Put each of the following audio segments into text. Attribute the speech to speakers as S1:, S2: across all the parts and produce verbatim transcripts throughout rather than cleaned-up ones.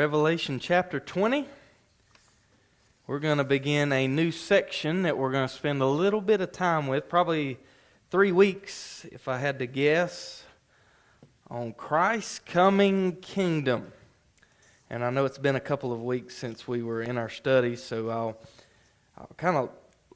S1: Revelation chapter twenty. We're going to begin a new section that we're going to spend a little bit of time with, probably three weeks if I had to guess, on Christ's coming kingdom. And I know it's been a couple of weeks since we were in our study, so I'll, I'll kind of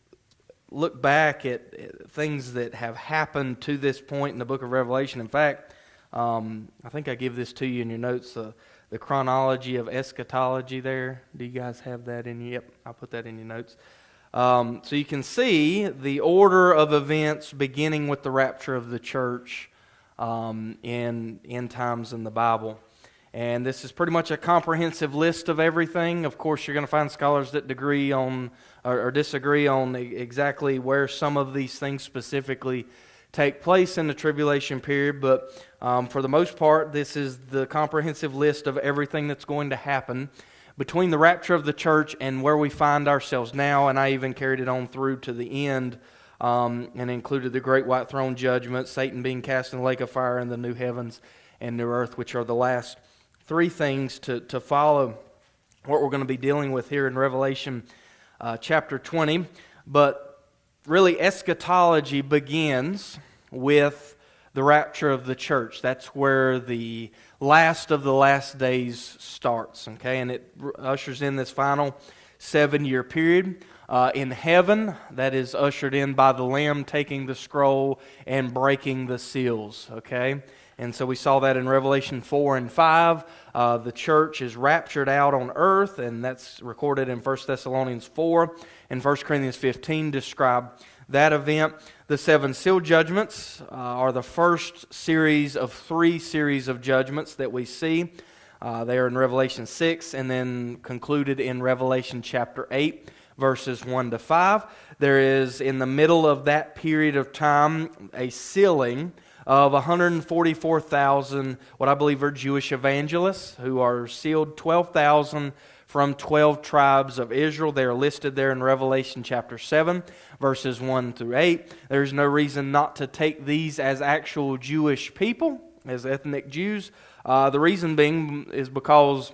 S1: look back at, at things that have happened to this point in the book of Revelation. In fact, um, I think I give this to you in your notes, uh, the chronology of eschatology there. Do you guys have that in you? Yep, I'll put that in your notes. Um, so you can see the order of events beginning with the rapture of the church um, in end times in the Bible. And this is pretty much a comprehensive list of everything. Of course, you're going to find scholars that agree on or, or disagree on exactly where some of these things specifically take place in the tribulation period, but um, for the most part, this is the comprehensive list of everything that's going to happen between the rapture of the church and where we find ourselves now. And I even carried it on through to the end um, and included the great white throne judgment, Satan being cast in the lake of fire, and the new heavens and new earth, which are the last three things to, to follow what we're going to be dealing with here in Revelation uh, chapter twenty. But really, eschatology begins with the rapture of the church. That's where the last of the last days starts, okay? And it ushers in this final seven-year period. Uh, in heaven, that is ushered in by the Lamb taking the scroll and breaking the seals, okay? And so we saw that in Revelation four and five. Uh, the church is raptured out on earth, and that's recorded in First Thessalonians four. And First Corinthians fifteen describe that event. The seven seal judgments uh, are the first series of three series of judgments that we see. Uh, they are in Revelation six and then concluded in Revelation chapter eight, verses one to five. There is, in the middle of that period of time, a sealing of one hundred forty-four thousand, what I believe are Jewish evangelists, who are sealed, twelve thousand from twelve tribes of Israel. They are listed there in Revelation chapter seven, verses one through eight. There's no reason not to take these as actual Jewish people, as ethnic Jews. Uh, the reason being is because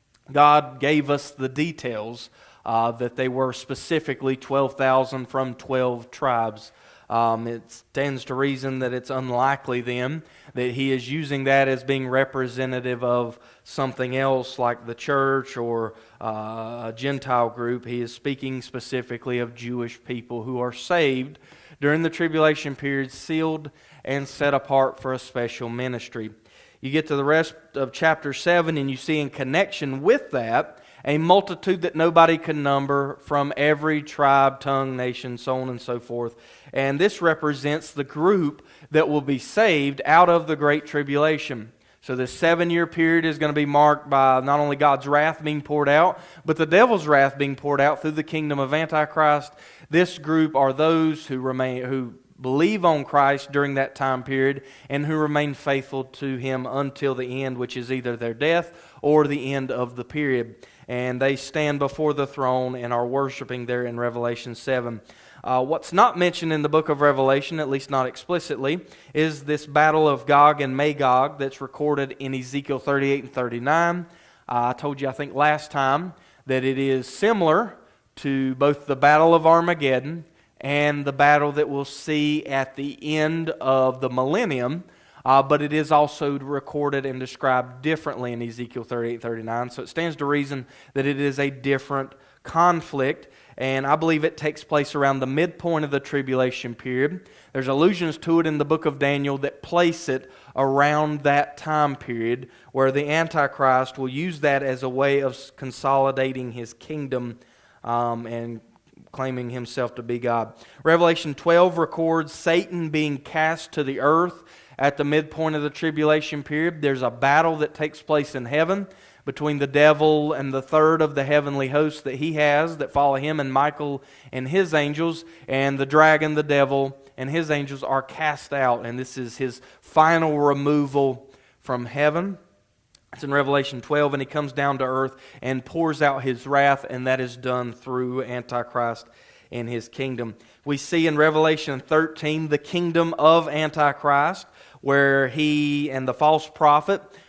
S1: God gave us the details uh, that they were specifically twelve thousand from twelve tribes. Um, it stands to reason that it's unlikely then that he is using that as being representative of something else like the church or uh, a Gentile group. He is speaking specifically of Jewish people who are saved during the tribulation period, sealed and set apart for a special ministry. You get to the rest of chapter seven and you see in connection with that a multitude that nobody can number from every tribe, tongue, nation, so on and so forth. And this represents the group that will be saved out of the Great Tribulation. So this seven-year period is going to be marked by not only God's wrath being poured out, but the devil's wrath being poured out through the kingdom of Antichrist. This group are those who remain, who believe on Christ during that time period and who remain faithful to Him until the end, which is either their death or the end of the period. And they stand before the throne and are worshiping there in Revelation seven. Uh, what's not mentioned in the book of Revelation, at least not explicitly, is this battle of Gog and Magog that's recorded in Ezekiel thirty-eight and thirty-nine. Uh, I told you, I think last time, that it is similar to both the battle of Armageddon and the battle that we'll see at the end of the millennium. Uh, but it is also recorded and described differently in Ezekiel thirty-eight and thirty-nine. So it stands to reason that it is a different conflict. And I believe it takes place around the midpoint of the tribulation period. There's allusions to it in the book of Daniel that place it around that time period where the Antichrist will use that as a way of consolidating his kingdom um, and claiming himself to be God. Revelation twelve records Satan being cast to the earth at the midpoint of the tribulation period. There's a battle that takes place in heaven between the devil and the third of the heavenly hosts that he has that follow him, and Michael and his angels, and the dragon, the devil, and his angels are cast out, and this is his final removal from heaven. It's in Revelation twelve, and he comes down to earth and pours out his wrath, and that is done through Antichrist and his kingdom. We see in Revelation thirteen the kingdom of Antichrist, where he and the false prophet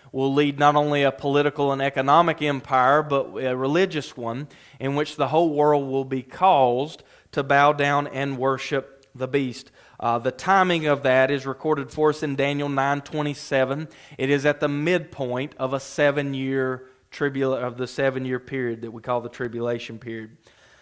S1: will lead not only a political and economic empire, but a religious one in which the whole world will be caused to bow down and worship the beast. Uh, the timing of that is recorded for us in Daniel nine twenty-seven. It is at the midpoint of a seven-year tribula- of the seven-year period that we call the tribulation period.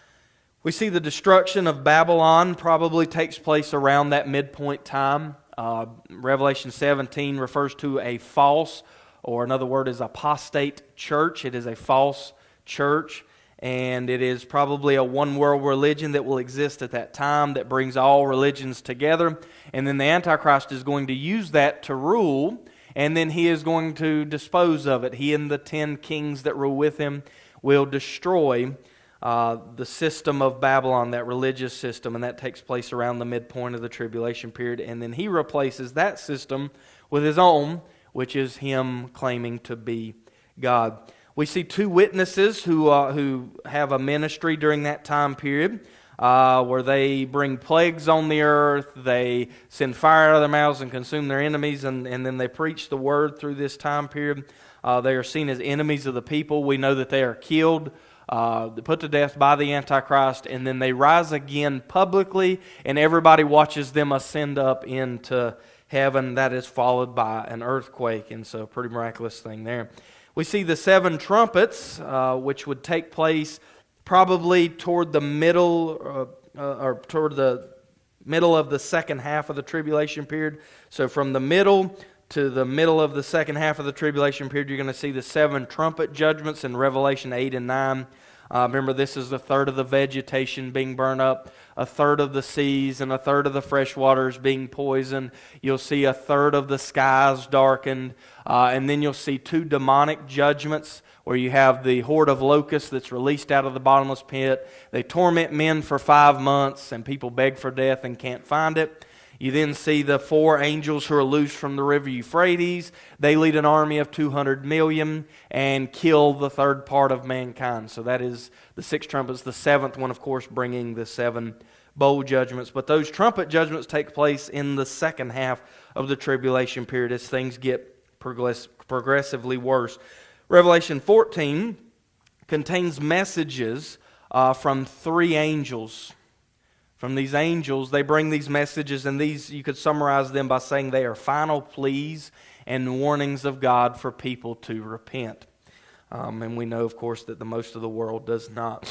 S1: We see the destruction of Babylon probably takes place around that midpoint time. Uh, Revelation seventeen refers to a false, or another word is apostate church. It is a false church, and it is probably a one-world religion that will exist at that time that brings all religions together. And then the Antichrist is going to use that to rule, and then he is going to dispose of it. He and the ten kings that rule with him will destroy Uh, the system of Babylon, that religious system, and that takes place around the midpoint of the tribulation period. And then he replaces that system with his own, which is him claiming to be God. We see two witnesses who uh, who have a ministry during that time period, uh, where they bring plagues on the earth, they send fire out of their mouths and consume their enemies, and, and then they preach the word through this time period. Uh, they are seen as enemies of the people. We know that they are killed, Uh, put to death by the Antichrist, and then they rise again publicly, and everybody watches them ascend up into heaven. That is followed by an earthquake, and so a pretty miraculous thing there. We see the seven trumpets, uh, which would take place probably toward the middle, uh, uh, or toward the middle of the second half of the tribulation period. So from the middle to the middle of the second half of the tribulation period, you're going to see the seven trumpet judgments in Revelation eight and nine. Uh, remember, this is the third of the vegetation being burned up, a third of the seas, and a third of the fresh waters being poisoned. You'll see a third of the skies darkened, uh, and then you'll see two demonic judgments where you have the horde of locusts that's released out of the bottomless pit. They torment men for five months, and people beg for death and can't find it. You then see the four angels who are loosed from the river Euphrates. They lead an army of two hundred million and kill the third part of mankind. So that is the six trumpets. The seventh one, of course, bringing the seven bowl judgments. But those trumpet judgments take place in the second half of the tribulation period as things get progress- progressively worse. Revelation fourteen contains messages uh, from three angels. From these angels, they bring these messages, and these, you could summarize them by saying they are final pleas and warnings of God for people to repent. Um, and we know, of course, that the most of the world does not.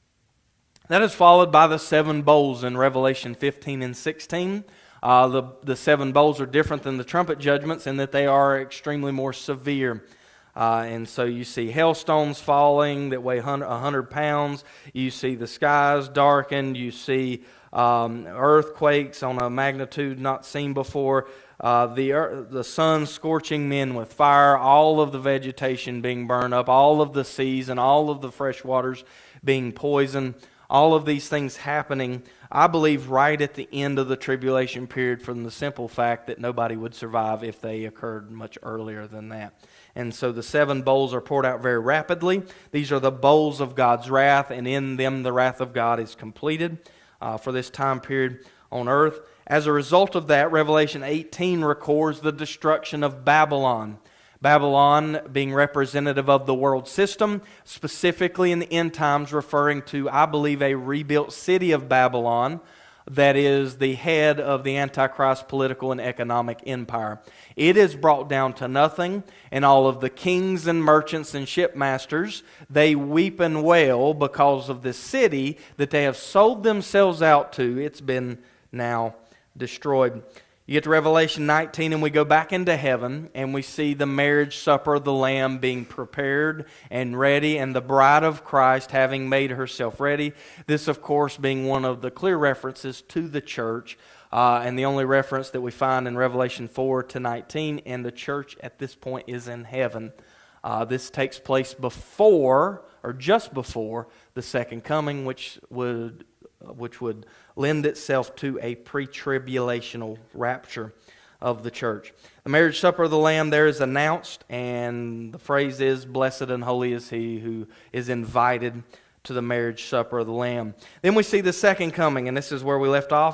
S1: That is followed by the seven bowls in Revelation fifteen and sixteen. Uh, the, the seven bowls are different than the trumpet judgments in that they are extremely more severe. Uh, and so you see hailstones falling that weigh one hundred pounds. You see the skies darkened. You see um, earthquakes on a magnitude not seen before. Uh, the earth, the sun scorching men with fire. All of the vegetation being burned up. All of the seas and all of the fresh waters being poisoned. All of these things happening, I believe, right at the end of the tribulation period, from the simple fact that nobody would survive if they occurred much earlier than that. And so the seven bowls are poured out very rapidly. These are the bowls of God's wrath, and in them the wrath of God is completed uh, for this time period on earth. As a result of that, Revelation eighteen records the destruction of Babylon. Babylon being representative of the world system, specifically in the end times referring to, I believe, a rebuilt city of Babylon that is the head of the Antichrist political and economic empire. It is brought down to nothing, and all of the kings and merchants and shipmasters, they weep and wail because of this city that they have sold themselves out to. It's been now destroyed. You get to Revelation nineteen, and we go back into heaven, and we see the marriage supper of the Lamb being prepared and ready, and the bride of Christ having made herself ready. This, of course, being one of the clear references to the church, uh, and the only reference that we find in Revelation four to nineteen, and the church at this point is in heaven. Uh, this takes place before, or just before, the second coming, which would which would lend itself to a pre-tribulational rapture of the church. The marriage supper of the Lamb there is announced, and the phrase is, "Blessed and holy is he who is invited to the marriage supper of the Lamb." Then we see the second coming, and this is where we left off.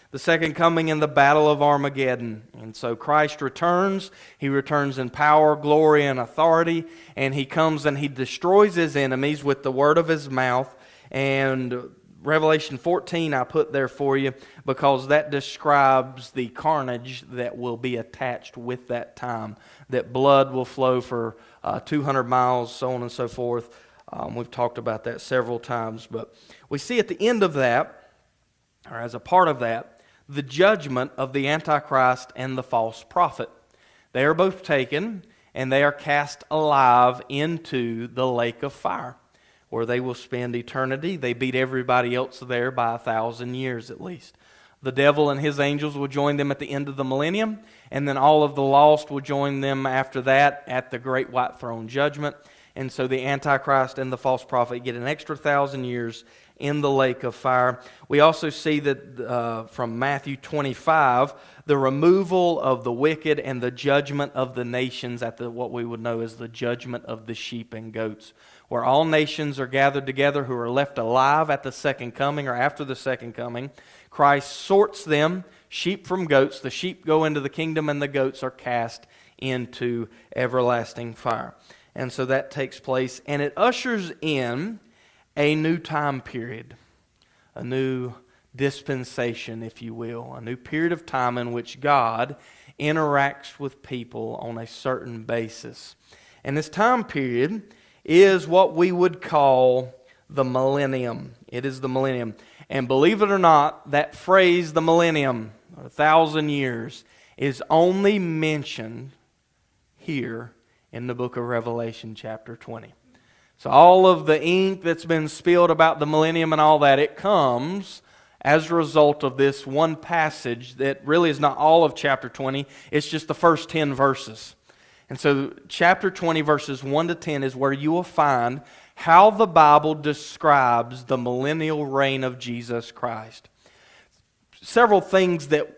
S1: The second coming in the battle of Armageddon. And so Christ returns. He returns in power, glory, and authority. And He comes and He destroys His enemies with the word of His mouth. And Revelation fourteen I put there for you because that describes the carnage that will be attached with that time. That blood will flow for uh, two hundred miles, so on and so forth. Um, we've talked about that several times. But we see at the end of that, or as a part of that, the judgment of the Antichrist and the false prophet. They are both taken and they are cast alive into the lake of fire, where they will spend eternity. They beat everybody else there by a thousand years at least. The devil and his angels will join them at the end of the millennium, and then all of the lost will join them after that at the great white throne judgment. And so the Antichrist and the false prophet get an extra thousand years in the lake of fire. We also see that uh, from Matthew twenty-five, the removal of the wicked and the judgment of the nations at the what we would know as the judgment of the sheep and goats, where all nations are gathered together who are left alive at the second coming or after the second coming. Christ sorts them, sheep from goats. The sheep go into the kingdom and the goats are cast into everlasting fire. And so that takes place, and it ushers in a new time period, a new dispensation, if you will, a new period of time in which God interacts with people on a certain basis. And this time period is what we would call the millennium. It is the millennium. And believe it or not, that phrase, the millennium, or a thousand years, is only mentioned here in the book of Revelation chapter twenty. So all of the ink that's been spilled about the millennium and all that, it comes as a result of this one passage that really is not all of chapter twenty. It's just the first ten verses. And so chapter twenty, verses one to ten is where you will find how the Bible describes the millennial reign of Jesus Christ. Several things that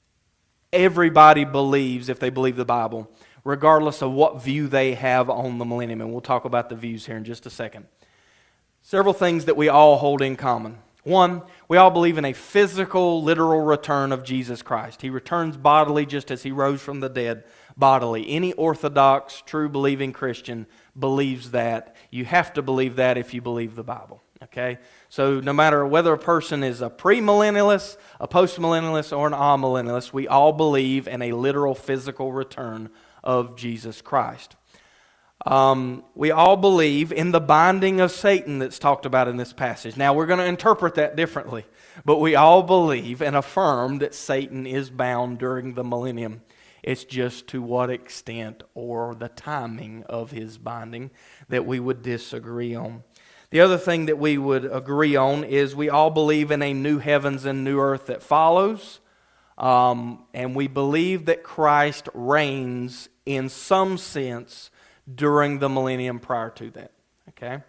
S1: everybody believes if they believe the Bible, regardless of what view they have on the millennium. And we'll talk about the views here in just a second. Several things that we all hold in common. One, we all believe in a physical, literal return of Jesus Christ. He returns bodily just as He rose from the dead bodily. Any Orthodox, true believing Christian believes that. You have to believe that if you believe the Bible. Okay? So no matter whether a person is a premillennialist, a postmillennialist, or an amillennialist, we all believe in a literal physical return of Jesus Christ. Um, we all believe in the binding of Satan that's talked about in this passage. Now, we're going to interpret that differently, but we all believe and affirm that Satan is bound during the millennium. It's just to what extent or the timing of his binding that we would disagree on. The other thing that we would agree on is we all believe in a new heavens and new earth that follows, um, and we believe that Christ reigns in some sense during the millennium prior to that. Okay?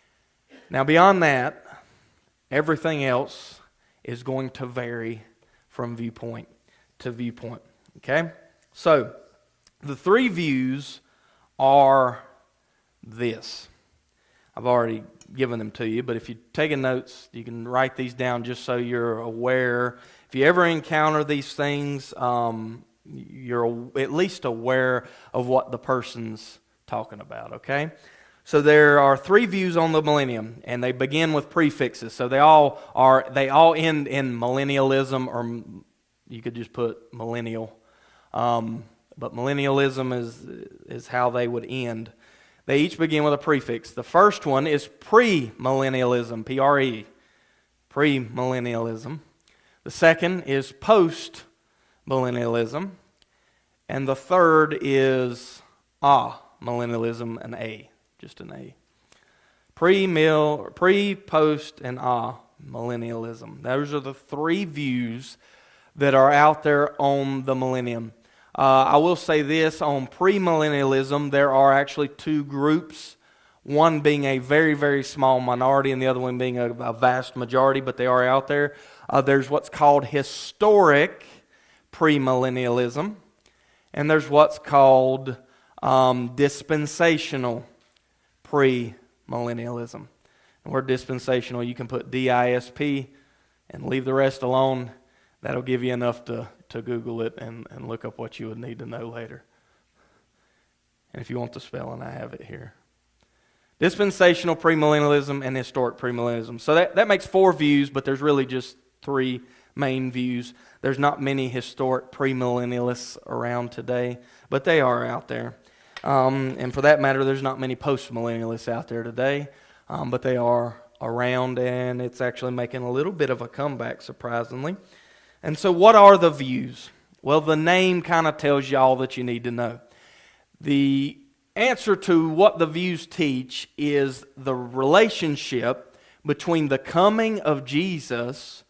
S1: Now beyond that, everything else is going to vary from viewpoint to viewpoint. Okay? So, the three views are this. I've already given them to you, but if you're taking notes, you can write these down just so you're aware. If you ever encounter these things, um, you're at least aware of what the person's talking about, okay? So there are three views on the millennium, and they begin with prefixes. So they all are they all end in millennialism, or you could just put millennial. Um, but millennialism is is how they would end. They each begin with a prefix. The first one is premillennialism, P R E, premillennialism. The second is postmillennialism, and the third is amillennialism, an A, just an A. Pre-mill, pre, post, and amillennialism. Those are the three views that are out there on the millennium. Uh, I will say this, on premillennialism, there are actually two groups, one being a very, very small minority and the other one being a, a vast majority, but they are out there. Uh, there's what's called historic premillennialism, and there's what's called um, dispensational premillennialism. And we're dispensational, you can put D I S P and leave the rest alone. That'll give you enough to, to Google it and, and look up what you would need to know later. And if you want the spelling, I have it here. Dispensational premillennialism and historic premillennialism. So that, that makes four views, but there's really just three main views. There's not many historic premillennialists around today, but they are out there. Um, and for that matter, there's not many postmillennialists out there today, um, but they are around, and it's actually making a little bit of a comeback, surprisingly. And so what are the views? Well, the name kind of tells you all that you need to know. The answer to what the views teach is the relationship between the coming of Jesus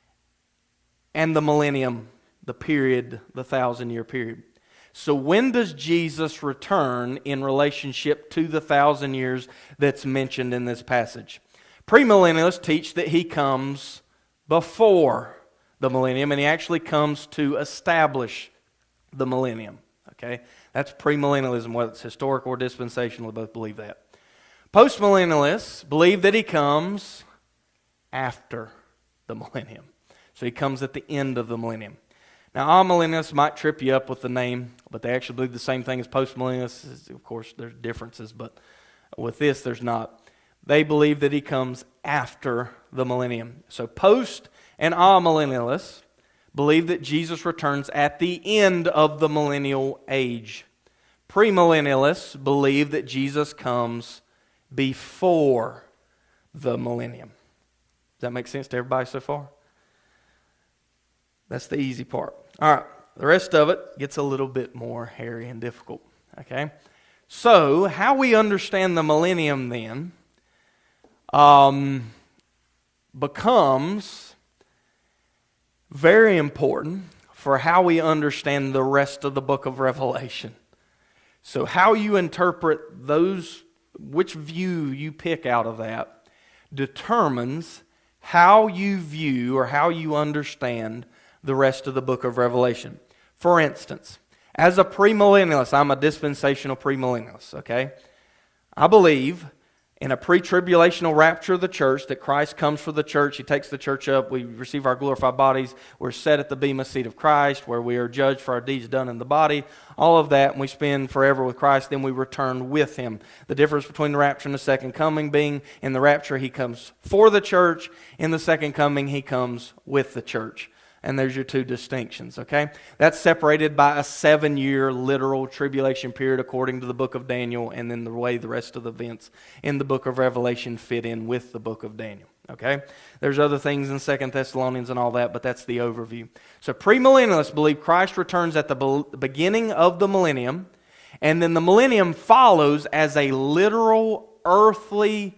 S1: and the millennium, the period, the thousand-year period. So when does Jesus return in relationship to the thousand years that's mentioned in this passage? Premillennialists teach that he comes before the millennium, and he actually comes to establish the millennium. Okay? That's premillennialism, whether it's historic or dispensational, we both believe that. Postmillennialists believe that he comes after the millennium. So he comes at the end of the millennium. Now, amillennialists might trip you up with the name, but they actually believe the same thing as postmillennialists. Of course, there's differences, but with this, there's not. They believe that he comes after the millennium. So post and amillennialists believe that Jesus returns at the end of the millennial age. Premillennialists believe that Jesus comes before the millennium. Does that make sense to everybody so far? That's the easy part. All right, the rest of it gets a little bit more hairy and difficult. Okay? So, how we understand the millennium then um, becomes very important for how we understand the rest of the book of Revelation. So how you interpret those, which view you pick out of that, determines how you view or how you understand the rest of the book of Revelation. For instance, as a premillennialist, I'm a dispensational premillennialist, okay? I believe in a pre-tribulational rapture of the church, that Christ comes for the church, He takes the church up, we receive our glorified bodies, we're set at the bema seat of Christ, where we are judged for our deeds done in the body, all of that, and we spend forever with Christ, then we return with Him. The difference between the rapture and the second coming being, in the rapture He comes for the church, in the second coming He comes with the church. And there's your two distinctions, okay? That's separated by a seven-year literal tribulation period according to the book of Daniel, and then the way the rest of the events in the book of Revelation fit in with the book of Daniel, okay? There's other things in Second Thessalonians and all that, but that's the overview. So premillennialists believe Christ returns at the beginning of the millennium, and then the millennium follows as a literal earthly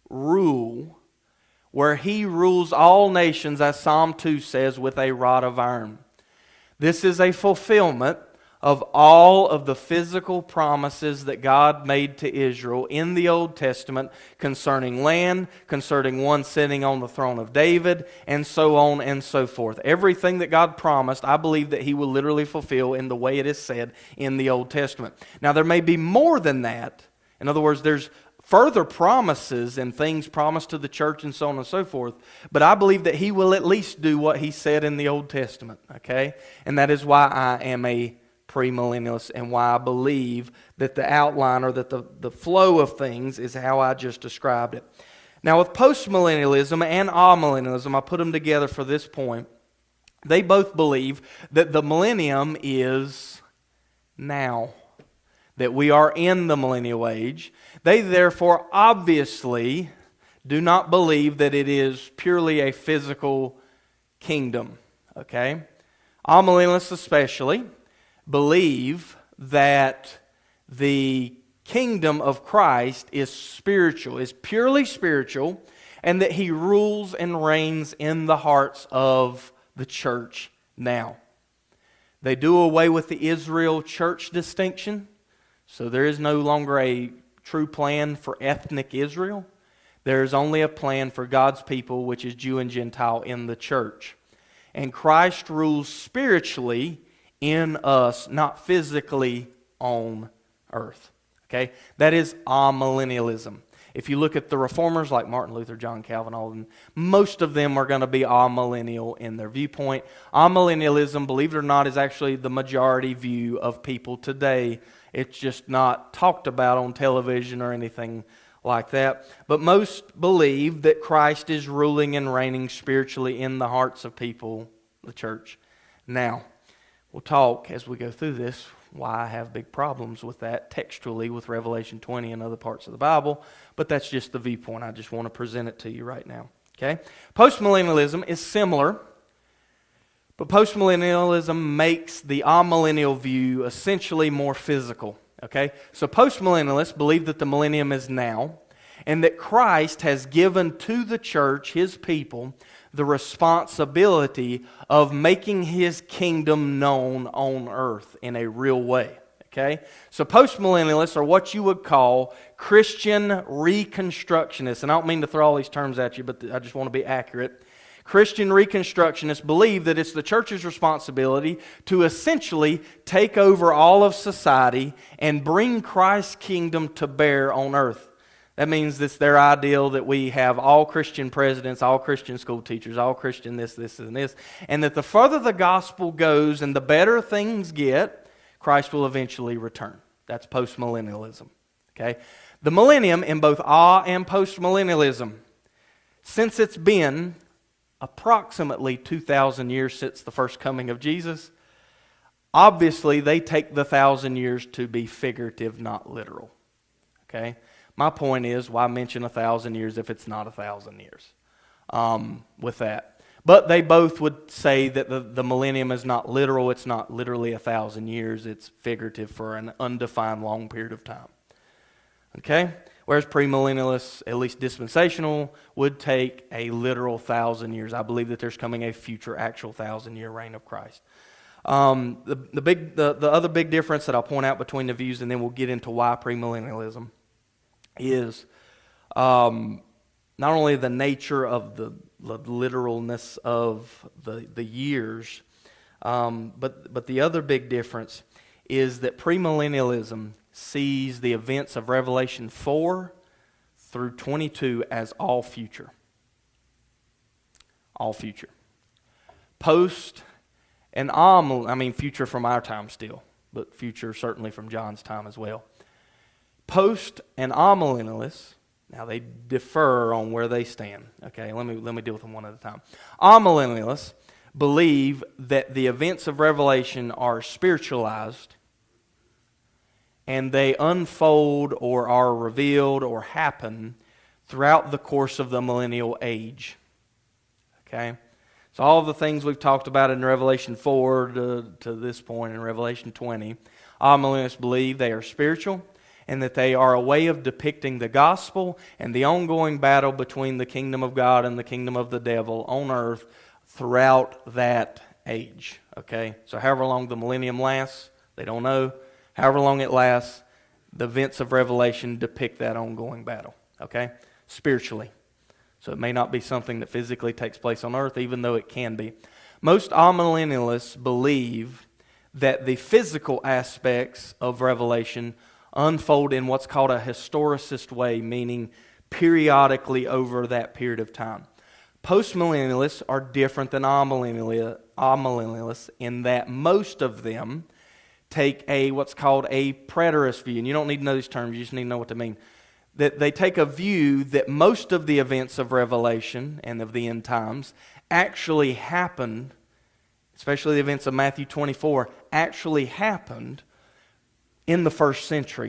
S1: rule where He rules all nations, as Psalm two says, with a rod of iron. This is a fulfillment of all of the physical promises that God made to Israel in the Old Testament concerning land, concerning one sitting on the throne of David, and so on and so forth. Everything that God promised, I believe that He will literally fulfill in the way it is said in the Old Testament. Now, there may be more than that. In other words, there's further promises and things promised to the church and so on and so forth. But I believe that He will at least do what He said in the Old Testament. Okay? And that is why I am a premillennialist and why I believe that the outline or that the, the flow of things is how I just described it. Now with postmillennialism and amillennialism, I put them together for this point. They both believe that the millennium is now. That we are in the millennial age. They therefore obviously do not believe that it is purely a physical kingdom. Okay? Amillennialists especially believe that the kingdom of Christ is spiritual, is purely spiritual, and that He rules and reigns in the hearts of the church now. They do away with the Israel church distinction. So there is no longer a true plan for ethnic Israel. There is only a plan for God's people, which is Jew and Gentile in the church. And Christ rules spiritually in us, not physically on earth. Okay? That is amillennialism. If you look at the reformers like Martin Luther, John Calvin, all of them, most of them are going to be amillennial in their viewpoint. Amillennialism, believe it or not, is actually the majority view of people today. It's just not talked about on television or anything like that. But most believe that Christ is ruling and reigning spiritually in the hearts of people, the church. Now, we'll talk as we go through this why I have big problems with that textually with Revelation twenty and other parts of the Bible, but that's just the viewpoint. I just want to present it to you right now. Okay? Postmillennialism is similar, but postmillennialism makes the amillennial view essentially more physical. Okay? So postmillennialists believe that the millennium is now, and that Christ has given to the church, His people, the responsibility of making His kingdom known on earth in a real way. Okay? So postmillennialists are what you would call Christian reconstructionists. And I don't mean to throw all these terms at you, but I just want to be accurate. Christian reconstructionists believe that it's the church's responsibility to essentially take over all of society and bring Christ's kingdom to bear on earth. That means it's their ideal that we have all Christian presidents, all Christian school teachers, all Christian this, this, and this. And that the further the gospel goes and the better things get, Christ will eventually return. That's postmillennialism. Okay? The millennium in both awe and postmillennialism, since it's been approximately two thousand years since the first coming of Jesus, obviously they take the thousand years to be figurative, not literal. Okay? My point is, why mention a thousand years if it's not a thousand years um, with that? But they both would say that the, the millennium is not literal. It's not literally a thousand years. It's figurative for an undefined long period of time. Okay? Whereas premillennialists, at least dispensational, would take a literal thousand years. I believe that there's coming a future actual thousand-year reign of Christ. Um, the, the, big, the, the other big difference that I'll point out between the views, and then we'll get into why premillennialism, is um, not only the nature of the, the literalness of the, the years, um, but, but the other big difference is that premillennialism sees the events of Revelation four through twenty-two as all future. All future. Post and amillennial, I mean future from our time still, but future certainly from John's time as well. Post and amillennialists, now they differ on where they stand. Okay, let me let me deal with them one at a time. Amillennialists believe that the events of Revelation are spiritualized and they unfold or are revealed or happen throughout the course of the millennial age. Okay? So all of the things we've talked about in Revelation four to, to this point in Revelation twenty, amillennialists believe they are spiritual, and that they are a way of depicting the gospel and the ongoing battle between the kingdom of God and the kingdom of the devil on earth throughout that age. Okay? So however long the millennium lasts, they don't know. However long it lasts, the events of Revelation depict that ongoing battle. Okay? Spiritually. So it may not be something that physically takes place on earth, even though it can be. Most amillennialists believe that the physical aspects of Revelation unfold in what's called a historicist way, meaning periodically over that period of time. Postmillennialists are different than amillennialists in that most of them take a what's called a preterist view. And you don't need to know these terms, you just need to know what they mean. That they take a view that most of the events of Revelation and of the end times actually happened, especially the events of Matthew twenty-four, actually happened in the first century.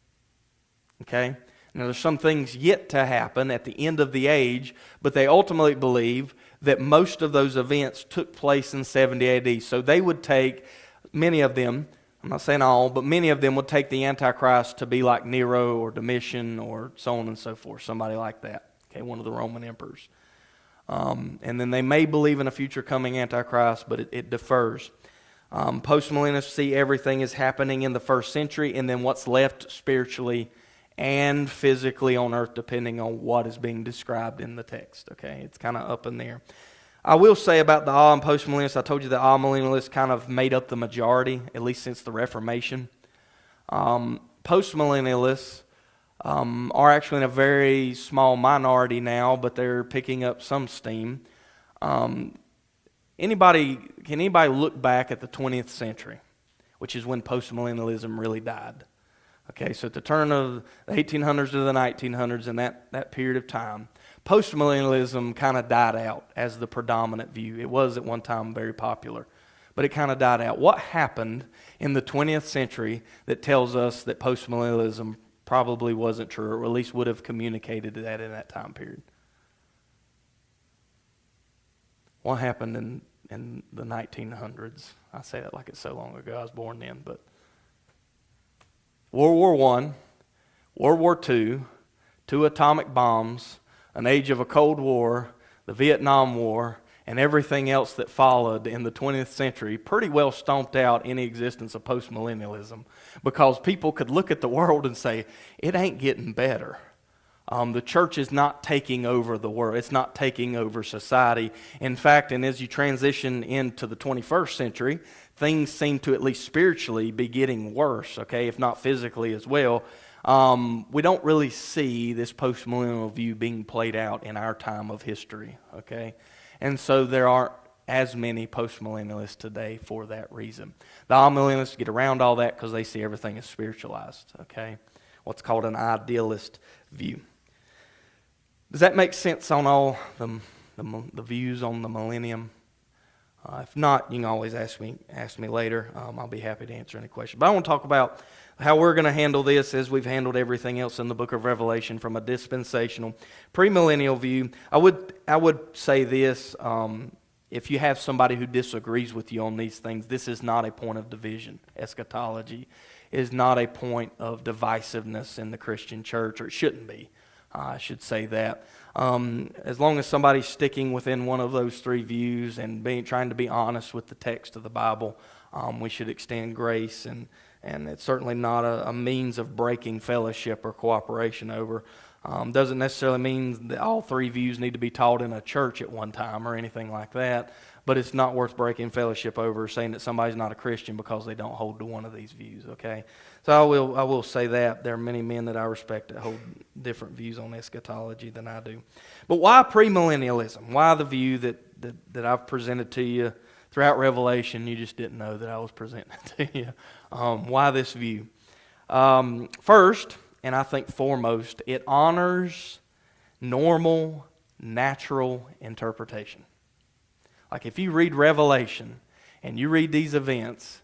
S1: Okay? Now there's some things yet to happen at the end of the age, but they ultimately believe that most of those events took place in seventy A D. So they would take, many of them, I'm not saying all, but many of them would take the Antichrist to be like Nero or Domitian or so on and so forth, somebody like that. Okay, one of the Roman emperors. Um, and then they may believe in a future coming Antichrist, but it, it differs. Um, Postmillennialists see everything is happening in the first century and then what's left spiritually and physically on earth depending on what is being described in the text. Okay, it's kind of up in there. I will say about the awe and postmillennialists, I told you that amillennialists kind of made up the majority, at least since the Reformation. Um, postmillennialists um, are actually in a very small minority now, but they're picking up some steam. Um, anybody, can anybody look back at the twentieth century, which is when postmillennialism really died? Okay, so at the turn of the eighteen hundreds to the nineteen hundreds, in that, that period of time, postmillennialism kind of died out as the predominant view. It was at one time very popular, but it kind of died out. What happened in the twentieth century that tells us that postmillennialism probably wasn't true, or at least would have communicated that in that time period? What happened in, in the nineteen hundreds? I say that like it's so long ago. I was born then, but World War One, World War Two, two atomic bombs, an age of a Cold War, the Vietnam War, and everything else that followed in the twentieth century pretty well stomped out any existence of postmillennialism, because people could look at the world and say, it ain't getting better. Um, the church is not taking over the world. It's not taking over society. In fact, and as you transition into the twenty-first century, things seem to, at least spiritually, be getting worse, okay, if not physically as well. Um, we don't really see this postmillennial view being played out in our time of history, okay? And so there aren't as many postmillennialists today for that reason. The amillennialists get around all that because they see everything as spiritualized, okay? What's called an idealist view. Does that make sense on all the, the, the views on the millennium? Uh, if not, you can always ask me ask me later. Um, I'll be happy to answer any questions. But I want to talk about how we're going to handle this as we've handled everything else in the book of Revelation from a dispensational, premillennial view. I would I would say this, um, if you have somebody who disagrees with you on these things, this is not a point of division. Eschatology is not a point of divisiveness in the Christian church, or it shouldn't be. Uh, I should say that. Um, as long as somebody's sticking within one of those three views and being trying to be honest with the text of the Bible, um, we should extend grace, and, and it's certainly not a, a means of breaking fellowship or cooperation over. Um, doesn't necessarily mean that all three views need to be taught in a church at one time or anything like that, but it's not worth breaking fellowship over, saying that somebody's not a Christian because they don't hold to one of these views, okay? So I will I will say that. There are many men that I respect that hold different views on eschatology than I do. But why premillennialism? Why the view that, that, that I've presented to you throughout Revelation? You just didn't know that I was presenting it to you. Um, why this view? Um, first, and I think foremost, it honors normal, natural interpretation. Like if you read Revelation and you read these events,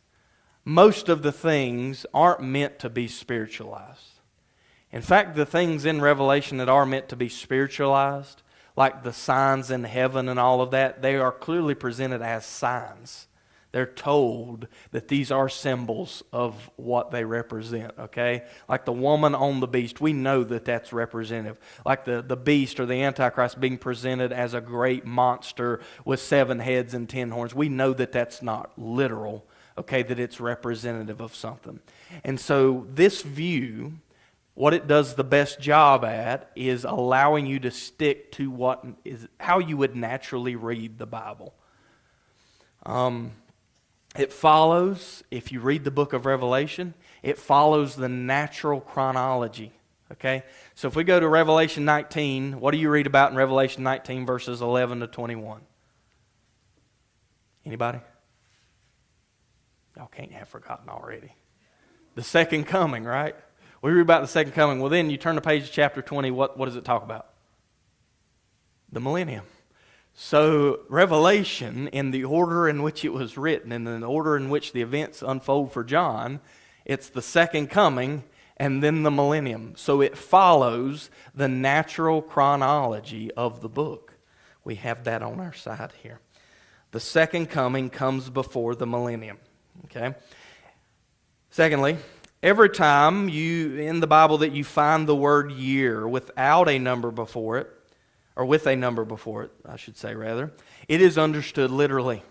S1: most of the things aren't meant to be spiritualized. In fact, the things in Revelation that are meant to be spiritualized, like the signs in heaven and all of that, they are clearly presented as signs. They're told that these are symbols of what they represent, okay? Like the woman on the beast, we know that that's representative. Like the, the beast or the Antichrist being presented as a great monster with seven heads and ten horns, we know that that's not literal, okay, that it's representative of something. And so this view, what it does the best job at is allowing you to stick to what is how you would naturally read the Bible. Um... It follows, if you read the book of Revelation, it follows the natural chronology, okay? So if we go to Revelation nineteen, what do you read about in Revelation nineteen, verses eleven to twenty-one? Anybody? Y'all can't have forgotten already. The second coming, right? We read about the second coming. Well, then you turn the page to chapter twenty, what, what does it talk about? The millennium. So Revelation, in the order in which it was written, and in the order in which the events unfold for John, it's the second coming and then the millennium. So it follows the natural chronology of the book. We have that on our side here. The second coming comes before the millennium. Okay. Secondly, every time you in the Bible that you find the word year without a number before it, or with a number before it, I should say rather, it is understood literally.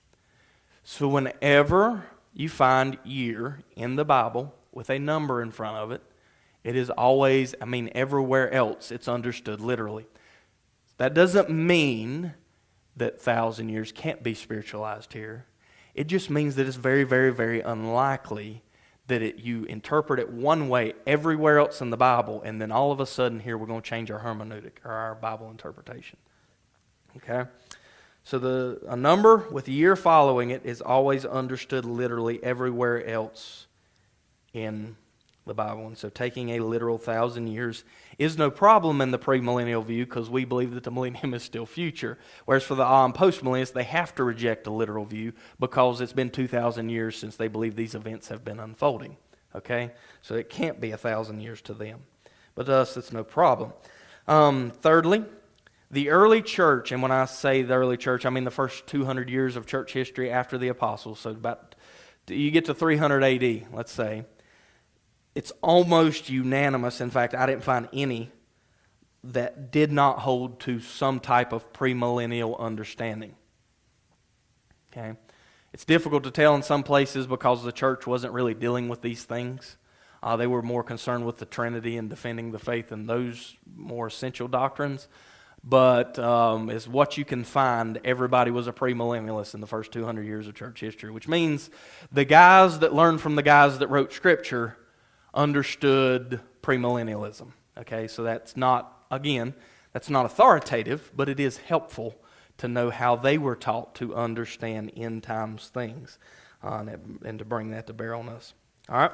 S1: So whenever you find year in the Bible with a number in front of it, it is always, I mean, everywhere else it's understood literally. That doesn't mean that thousand years can't be spiritualized here. It just means that it's very, very, very unlikely that it, you interpret it one way everywhere else in the Bible, and then all of a sudden here we're going to change our hermeneutic or our Bible interpretation. Okay? So the a number with a year following it is always understood literally everywhere else in the Bible. And so taking a literal thousand years is no problem in the premillennial view because we believe that the millennium is still future. Whereas for the awe and postmillennialists, they have to reject a literal view because it's been two thousand years since they believe these events have been unfolding. Okay? So it can't be a thousand years to them. But to us, it's no problem. Um, thirdly, the early church, and when I say the early church, I mean the first two hundred years of church history after the apostles. So about, you get to three hundred A D, let's say. It's almost unanimous. In fact, I didn't find any that did not hold to some type of premillennial understanding. Okay? It's difficult to tell in some places because the church wasn't really dealing with these things. Uh, they were more concerned with the Trinity and defending the faith and those more essential doctrines. But um, as what you can find, everybody was a premillennialist in the first two hundred years of church history, which means the guys that learned from the guys that wrote Scripture understood premillennialism. Okay, so that's not, again, that's not authoritative, but it is helpful to know how they were taught to understand end times things uh, and, and to bring that to bear on us. All right.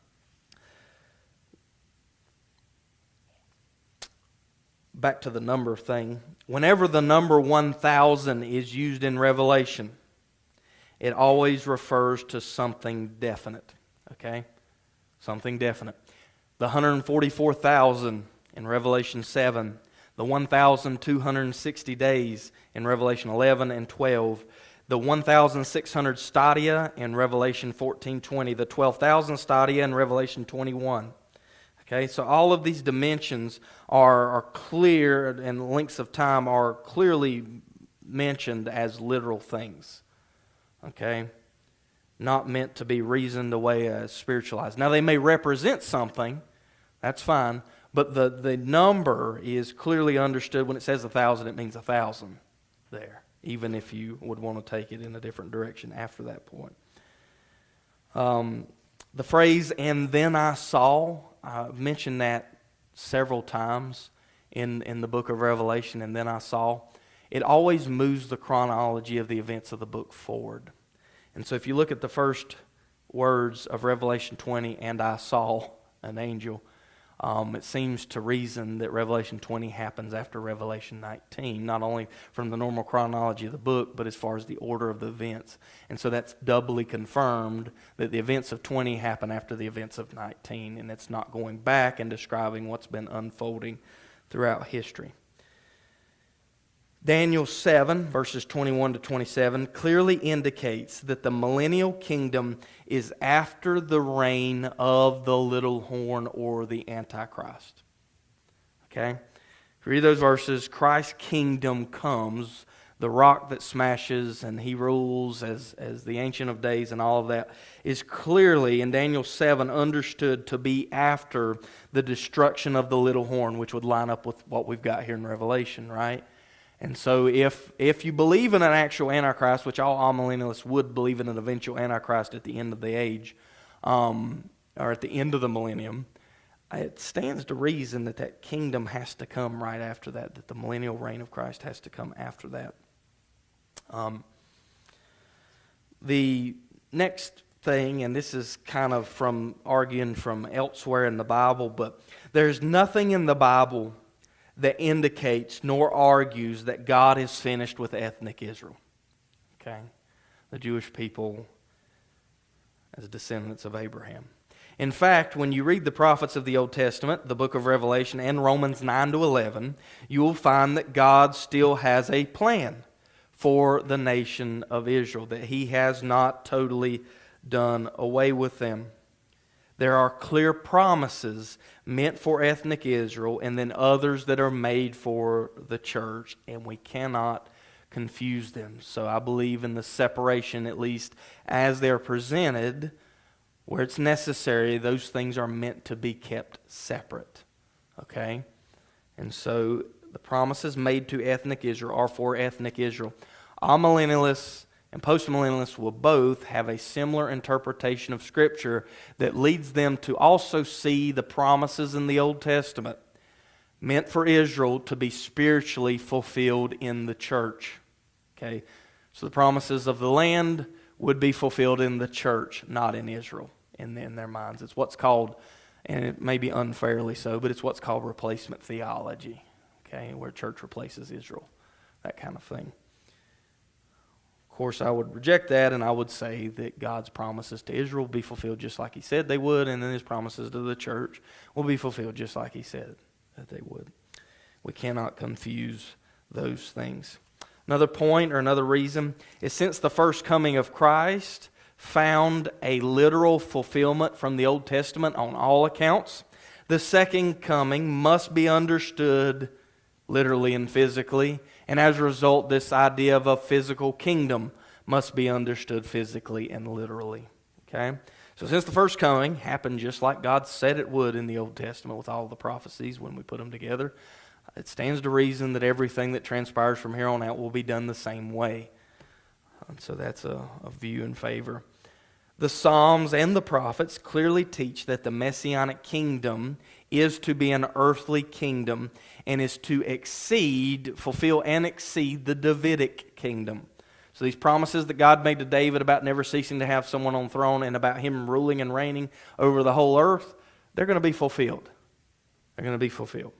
S1: Back to the number thing. Whenever the number one thousand is used in Revelation, it always refers to something definite. Okay? Something definite. The one hundred forty-four thousand in Revelation seven, the one thousand two hundred sixty days in Revelation eleven and twelve, the one thousand six hundred stadia in Revelation fourteen twenty, the twelve thousand stadia in Revelation twenty-one. Okay, so all of these dimensions are, are clear, and lengths of time are clearly mentioned as literal things. Okay? Not meant to be reasoned away as spiritualized. Now, they may represent something, that's fine, but the, the number is clearly understood. When it says a thousand, it means a thousand there, even if you would want to take it in a different direction after that point. Um, the phrase, "and then I saw," I've mentioned that several times in, in the book of Revelation, "and then I saw." It always moves the chronology of the events of the book forward. And so if you look at the first words of Revelation twenty, "and I saw an angel," um, it seems to reason that Revelation twenty happens after Revelation nineteen, not only from the normal chronology of the book, but as far as the order of the events. And so that's doubly confirmed that the events of twenty happen after the events of nineteen, and it's not going back and describing what's been unfolding throughout history. Daniel seven, verses twenty-one to twenty-seven, clearly indicates that the millennial kingdom is after the reign of the little horn or the Antichrist. Okay? If you read those verses, Christ's kingdom comes, the rock that smashes and he rules as, as the Ancient of Days and all of that, is clearly in Daniel seven understood to be after the destruction of the little horn, which would line up with what we've got here in Revelation, right? And so if if you believe in an actual Antichrist, which all amillennialists would believe in an eventual Antichrist at the end of the age, um, or at the end of the millennium, it stands to reason that that kingdom has to come right after that, that the millennial reign of Christ has to come after that. Um, the next thing, and this is kind of from arguing from elsewhere in the Bible, but there's nothing in the Bible that indicates nor argues that God is finished with ethnic Israel. Okay? The Jewish people as descendants of Abraham. In fact, when you read the prophets of the Old Testament, the book of Revelation, and Romans nine to eleven, you will find that God still has a plan for the nation of Israel, that He has not totally done away with them. There are clear promises meant for ethnic Israel and then others that are made for the church, and we cannot confuse them. So I believe in the separation, at least as they're presented, where it's necessary, those things are meant to be kept separate. Okay? And so the promises made to ethnic Israel are for ethnic Israel. Amillennialists and postmillennialists will both have a similar interpretation of Scripture that leads them to also see the promises in the Old Testament meant for Israel to be spiritually fulfilled in the church. Okay, so the promises of the land would be fulfilled in the church, not in Israel, in, in their minds. It's what's called, and it may be unfairly so, but it's what's called replacement theology, okay, where church replaces Israel, that kind of thing. Of course, I would reject that, and I would say that God's promises to Israel will be fulfilled just like He said they would, and then His promises to the church will be fulfilled just like He said that they would. We cannot confuse those things. Another point or another reason is since the first coming of Christ found a literal fulfillment from the Old Testament on all accounts, the second coming must be understood literally and physically, and as a result, this idea of a physical kingdom must be understood physically and literally. Okay? So since the first coming happened just like God said it would in the Old Testament with all the prophecies when we put them together, it stands to reason that everything that transpires from here on out will be done the same way. And so that's a, a view in favor. The Psalms and the prophets clearly teach that the Messianic kingdom is to be an earthly kingdom and is to exceed, fulfill and exceed the Davidic kingdom. So these promises that God made to David about never ceasing to have someone on the throne and about Him ruling and reigning over the whole earth, they're going to be fulfilled. They're going to be fulfilled.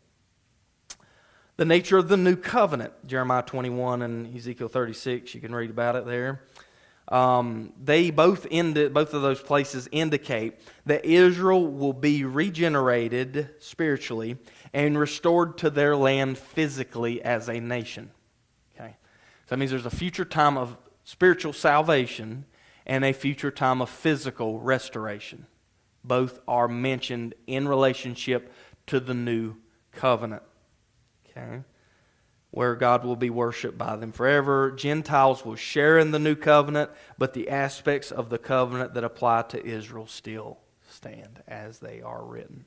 S1: The nature of the new covenant, Jeremiah twenty-one and Ezekiel thirty-six, you can read about it there. Um, they both indi- both of those places indicate that Israel will be regenerated spiritually and restored to their land physically as a nation. Okay, so that means there's a future time of spiritual salvation and a future time of physical restoration. Both are mentioned in relationship to the new covenant. Okay, where God will be worshipped by them forever. Gentiles will share in the new covenant, but the aspects of the covenant that apply to Israel still stand as they are written.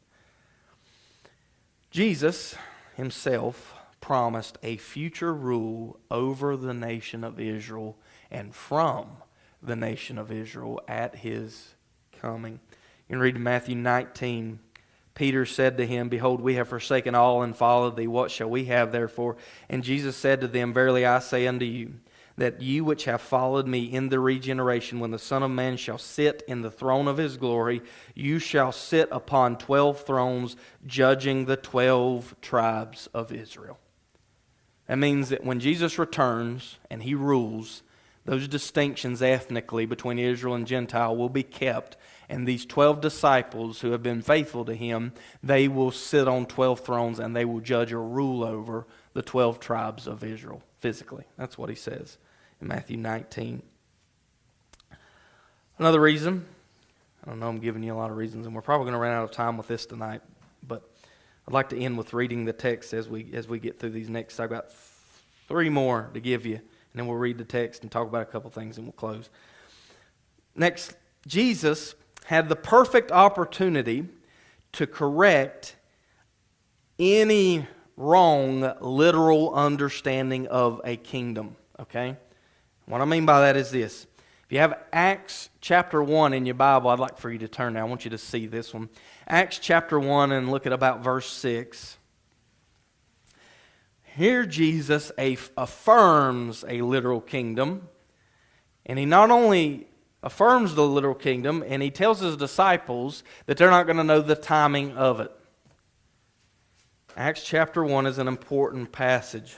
S1: Jesus Himself promised a future rule over the nation of Israel and from the nation of Israel at His coming. You can read in Matthew nineteen. Peter said to Him, Behold, we have forsaken all and followed Thee. What shall we have therefore? And Jesus said to them, Verily I say unto you, that you which have followed me in the regeneration, when the Son of Man shall sit in the throne of His glory, you shall sit upon twelve thrones, judging the twelve tribes of Israel. That means that when Jesus returns and He rules, those distinctions ethnically between Israel and Gentile will be kept. And these twelve disciples who have been faithful to Him, they will sit on twelve thrones and they will judge or rule over the twelve tribes of Israel physically. That's what He says in Matthew nineteen. Another reason, I don't know, I'm giving you a lot of reasons, and we're probably going to run out of time with this tonight, but I'd like to end with reading the text as we as we get through these next. I've got three more to give you, and then we'll read the text and talk about a couple things, and we'll close. Next, Jesus had the perfect opportunity to correct any wrong literal understanding of a kingdom. Okay? What I mean by that is this. If you have Acts chapter one in your Bible, I'd like for you to turn there. I want you to see this one. Acts chapter one, and look at about verse six. Here Jesus affirms a literal kingdom, and He not only affirms the literal kingdom, and He tells His disciples that they're not going to know the timing of it. Acts chapter one is an important passage.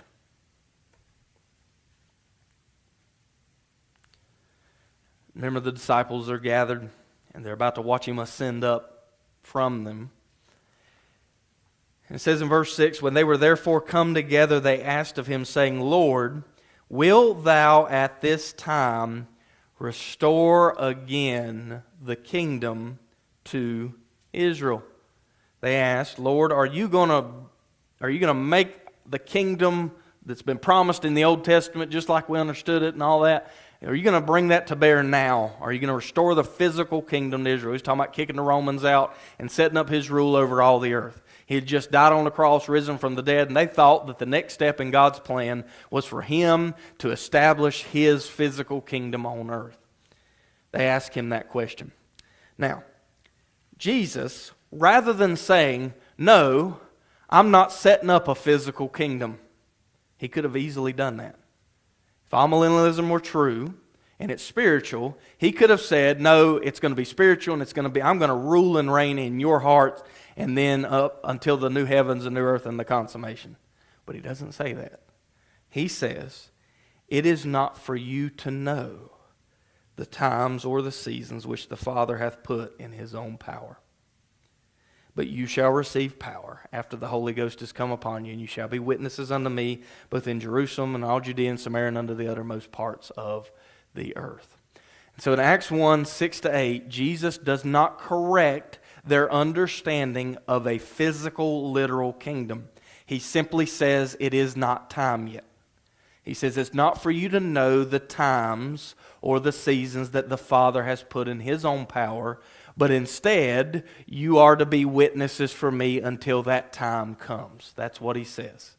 S1: Remember, the disciples are gathered, and they're about to watch Him ascend up from them. And it says in verse six, When they were therefore come together, they asked of Him, saying, Lord, wilt Thou at this time restore again the kingdom to Israel? They asked, Lord, are you going to are you going to make the kingdom that's been promised in the Old Testament just like we understood it and all that? Are you going to bring that to bear now? Are you going to restore the physical kingdom to Israel? He's talking about kicking the Romans out and setting up His rule over all the earth. He had just died on the cross, risen from the dead, and they thought that the next step in God's plan was for Him to establish His physical kingdom on earth. They asked Him that question. Now, Jesus, rather than saying, no, I'm not setting up a physical kingdom, He could have easily done that. If amillennialism were true and it's spiritual, He could have said, no, it's going to be spiritual and it's going to be, I'm going to rule and reign in your heart and then up until the new heavens and new earth and the consummation. But He doesn't say that. He says, it is not for you to know the times or the seasons which the Father hath put in His own power. But you shall receive power after the Holy Ghost is come upon you, and you shall be witnesses unto me, both in Jerusalem and all Judea and Samaria and unto the uttermost parts of the earth. And so in Acts one, six to eight, Jesus does not correct their understanding of a physical, literal kingdom. He simply says it is not time yet. He says it's not for you to know the times or the seasons that the Father has put in His own power, but instead you are to be witnesses for me until that time comes. That's what He says.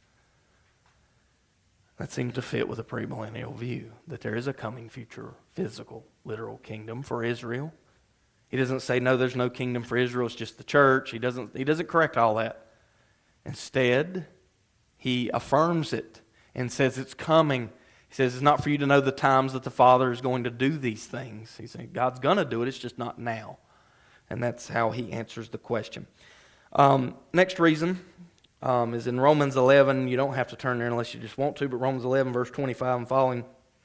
S1: That seems to fit with a premillennial view, that there is a coming future physical, literal kingdom for Israel. He doesn't say, no, there's no kingdom for Israel, it's just the church. He doesn't, he doesn't correct all that. Instead, He affirms it and says it's coming. He says it's not for you to know the times that the Father is going to do these things. He's saying God's going to do it, it's just not now. And that's how He answers the question. Um, next reason um, is in Romans eleven. You don't have to turn there unless you just want to, but Romans eleven, verse twenty-five and following.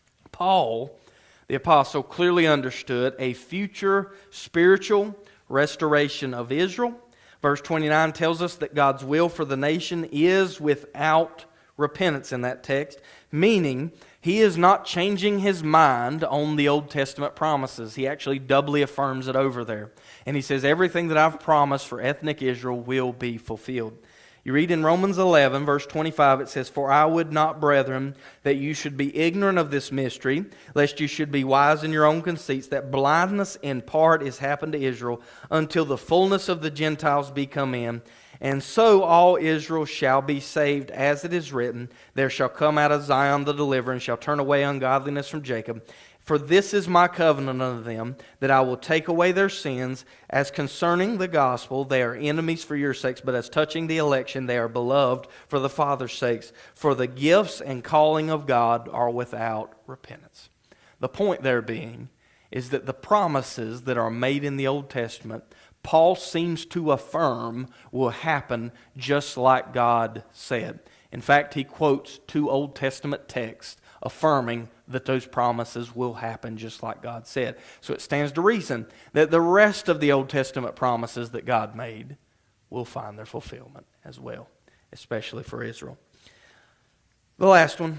S1: Paul, the apostle, clearly understood a future spiritual restoration of Israel. Verse twenty-nine tells us that God's will for the nation is without repentance in that text, meaning He is not changing His mind on the Old Testament promises. He actually doubly affirms it over there. And He says everything that I've promised for ethnic Israel will be fulfilled. You read in Romans eleven, verse twenty-five, it says, for I would not, brethren, that you should be ignorant of this mystery, lest you should be wise in your own conceits, that blindness in part is happened to Israel, until the fullness of the Gentiles be come in. And so all Israel shall be saved, as it is written, there shall come out of Zion the deliverer, and shall turn away ungodliness from Jacob. For this is my covenant unto them, that I will take away their sins. As concerning the gospel, they are enemies for your sakes, but as touching the election, they are beloved for the Father's sakes. For the gifts and calling of God are without repentance. The point there being is that the promises that are made in the Old Testament, Paul seems to affirm will happen just like God said. In fact, he quotes two Old Testament texts affirming that those promises will happen just like God said. So it stands to reason that the rest of the Old Testament promises that God made will find their fulfillment as well, especially for Israel. The last one,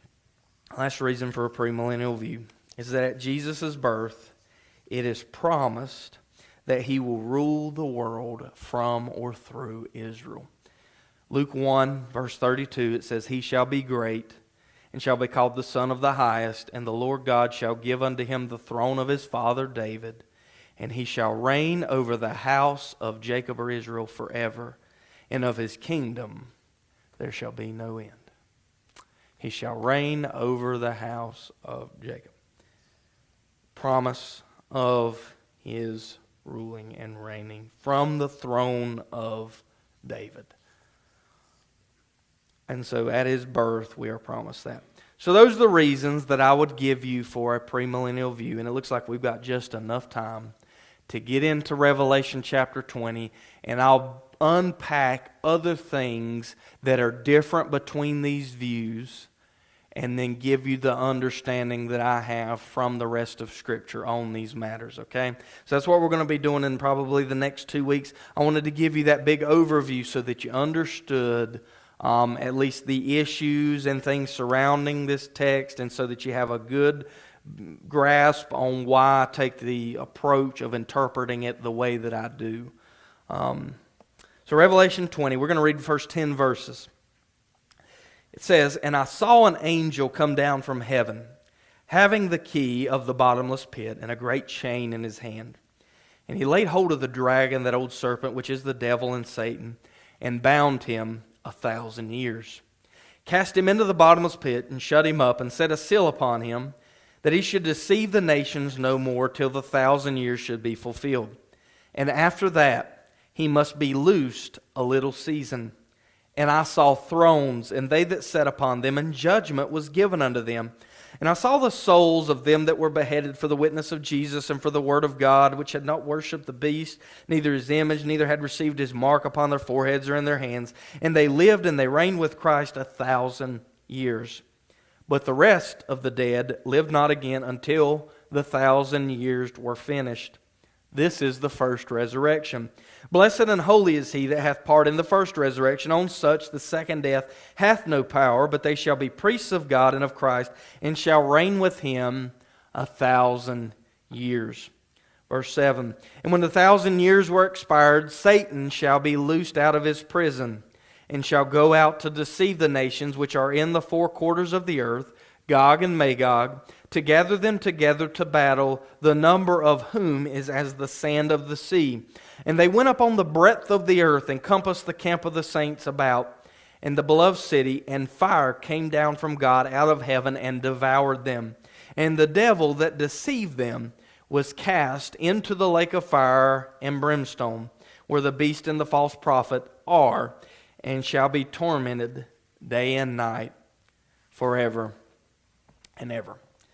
S1: last reason for a premillennial view, is that at Jesus' birth, it is promised that He will rule the world from or through Israel. Luke one, verse thirty-two, it says, He shall be great, and shall be called the Son of the Highest, and the Lord God shall give unto Him the throne of His father David, and He shall reign over the house of Jacob or Israel forever, and of His kingdom there shall be no end. He shall reign over the house of Jacob. Promise of His ruling and reigning from the throne of David. And so at His birth, we are promised that. So those are the reasons that I would give you for a premillennial view. And it looks like we've got just enough time to get into Revelation chapter twenty. And I'll unpack other things that are different between these views, and then give you the understanding that I have from the rest of Scripture on these matters, okay? So that's what we're going to be doing in probably the next two weeks. I wanted to give you that big overview so that you understood um, at least the issues and things surrounding this text, and so that you have a good grasp on why I take the approach of interpreting it the way that I do. Um, so Revelation twenty, we're going to read the first ten verses. It says, And I saw an angel come down from heaven, having the key of the bottomless pit and a great chain in his hand. And he laid hold of the dragon, that old serpent, which is the devil and Satan, and bound him a thousand years. Cast him into the bottomless pit, and shut him up, and set a seal upon him, that he should deceive the nations no more till the thousand years should be fulfilled. And after that he must be loosed a little season. And I saw thrones, and they that sat upon them, and judgment was given unto them. And I saw the souls of them that were beheaded for the witness of Jesus and for the word of God, which had not worshipped the beast, neither his image, neither had received his mark upon their foreheads or in their hands. And they lived and they reigned with Christ a thousand years. But the rest of the dead lived not again until the thousand years were finished. This is the first resurrection. Blessed and holy is he that hath part in the first resurrection. On such the second death hath no power, but they shall be priests of God and of Christ, and shall reign with him a thousand years. Verse seven, and when the thousand years were expired, Satan shall be loosed out of his prison, and shall go out to deceive the nations which are in the four quarters of the earth, Gog and Magog, to gather them together to battle, the number of whom is as the sand of the sea. And they went up on the breadth of the earth, and compassed the camp of the saints about, and the beloved city, and fire came down from God out of heaven, and devoured them. And the devil that deceived them was cast into the lake of fire and brimstone, where the beast and the false prophet are, and shall be tormented day and night forever and ever.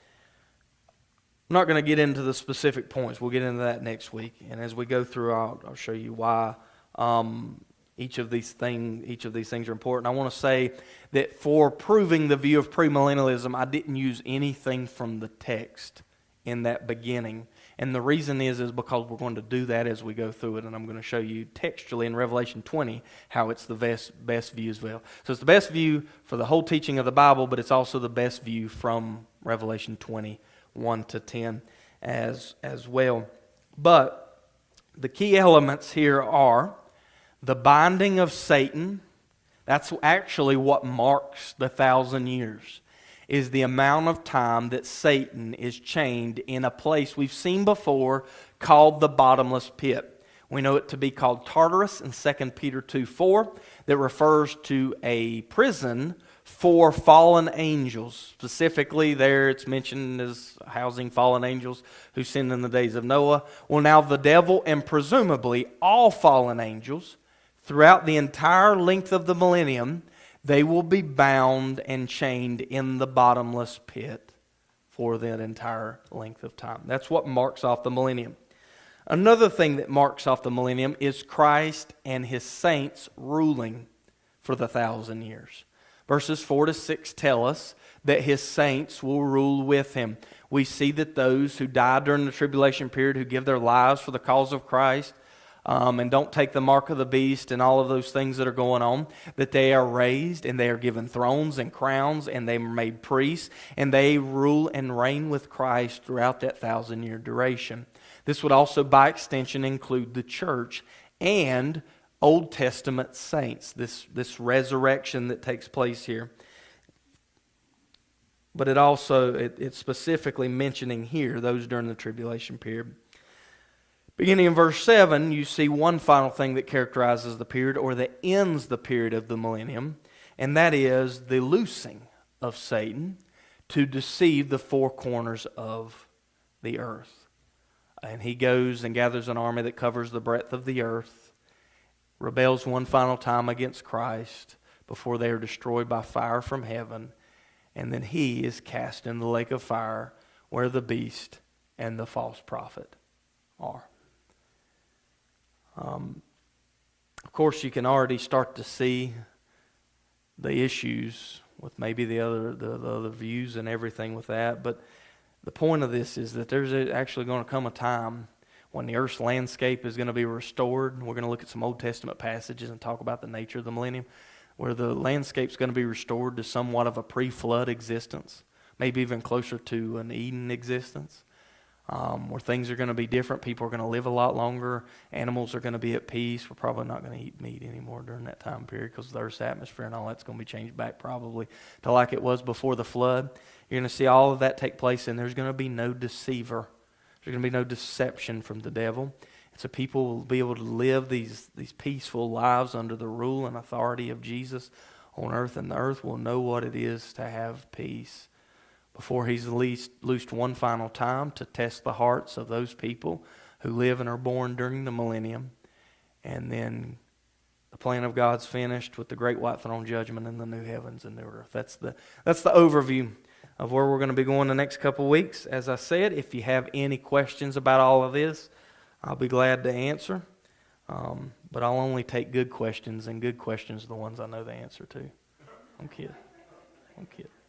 S1: I'm not going to get into the specific points. We'll get into that next week. And as we go through, I'll, I'll show you why um, each of these things each of these things are important. I want to say that for proving the view of premillennialism, I didn't use anything from the text in that beginning. And the reason is, is because we're going to do that as we go through it. And I'm going to show you textually in Revelation twenty how it's the best, best view as well. So it's the best view for the whole teaching of the Bible, but it's also the best view from Revelation twenty, one to ten as, as well. But the key elements here are the binding of Satan. That's actually what marks the thousand years, is the amount of time that Satan is chained in a place we've seen before called the bottomless pit. We know it to be called Tartarus in Second Peter two four, that refers to a prison for fallen angels. Specifically there it's mentioned as housing fallen angels who sinned in the days of Noah. Well, now the devil and presumably all fallen angels throughout the entire length of the millennium, they will be bound and chained in the bottomless pit for that entire length of time. That's what marks off the millennium. Another thing that marks off the millennium is Christ and His saints ruling for the thousand years. Verses four to six tell us that His saints will rule with Him. We see that those who die during the tribulation period, who give their lives for the cause of Christ, Um, and don't take the mark of the beast and all of those things that are going on, that they are raised and they are given thrones and crowns and they are made priests and they rule and reign with Christ throughout that thousand year duration. This would also by extension include the church and Old Testament saints, this, this resurrection that takes place here. But it also, it, it's specifically mentioning here those during the tribulation period. Beginning in verse seven, you see one final thing that characterizes the period, or that ends the period of the millennium, and that is the loosing of Satan to deceive the four corners of the earth. And he goes and gathers an army that covers the breadth of the earth, rebels one final time against Christ before they are destroyed by fire from heaven, and then he is cast in the lake of fire where the beast and the false prophet are. Um, of course, you can already start to see the issues with maybe the other the, the other views and everything with that. But the point of this is that there's actually going to come a time when the earth's landscape is going to be restored. We're going to look at some Old Testament passages and talk about the nature of the millennium, where the landscape's going to be restored to somewhat of a pre-flood existence, maybe even closer to an Eden existence. Um, where things are going to be different. People are going to live a lot longer. Animals are going to be at peace. We're probably not going to eat meat anymore during that time period because the Earth's atmosphere and all that's going to be changed back probably to like it was before the flood. You're going to see all of that take place, and there's going to be no deceiver. There's going to be no deception from the devil. So people will be able to live these, these peaceful lives under the rule and authority of Jesus on earth, and the earth will know what it is to have peace before he's loosed, loosed one final time to test the hearts of those people who live and are born during the millennium. And then the plan of God's finished with the great white throne judgment and the new heavens and new earth. That's the, that's the overview of where we're going to be going the next couple of weeks. As I said, if you have any questions about all of this, I'll be glad to answer. Um, but I'll only take good questions, and good questions are the ones I know the answer to. I'm kidding. I'm kidding.